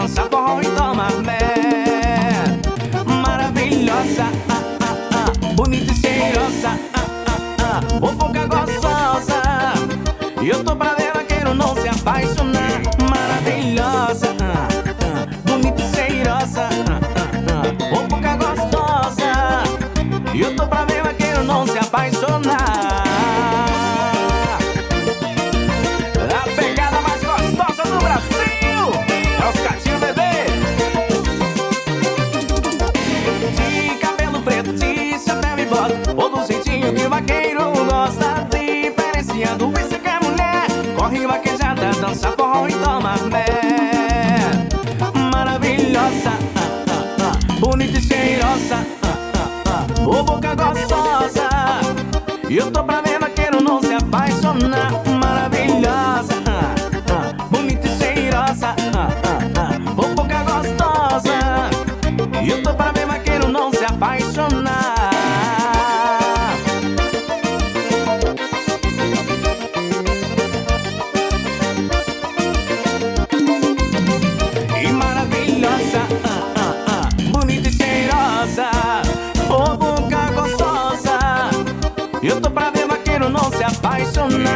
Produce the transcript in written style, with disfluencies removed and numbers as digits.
dançar forró e tomar mel. Maravilhosa, bonita e cheirosa, boca gostosa. E eu tô pra ver vaqueiro não se apaixonar. Maravilhosa, bonita e cheirosa, boca gostosa. E eu tô pra ver vaqueiro não se apaixonar. A pegada mais gostosa do Brasil é os Catinho Bebê. De cabelo preto, de chapéu e bota, ou do jeitinho que o vaqueiro gosta. Diferenciando, pensa que é mulher, corre vaquejada, dança forró e toma mel. Maravilhosa, bonita e cheirosa, boca gostosa. E eu tô pra ver vaqueiro não se apaixonar. Maravilhosa, bonita e cheirosa, boca gostosa. E eu tô pra ver vaqueiro não se apaixonar. E maravilhosa, bonita e cheirosa, boca gostosa. Eu tô pra ver vaqueiro não se apaixonar.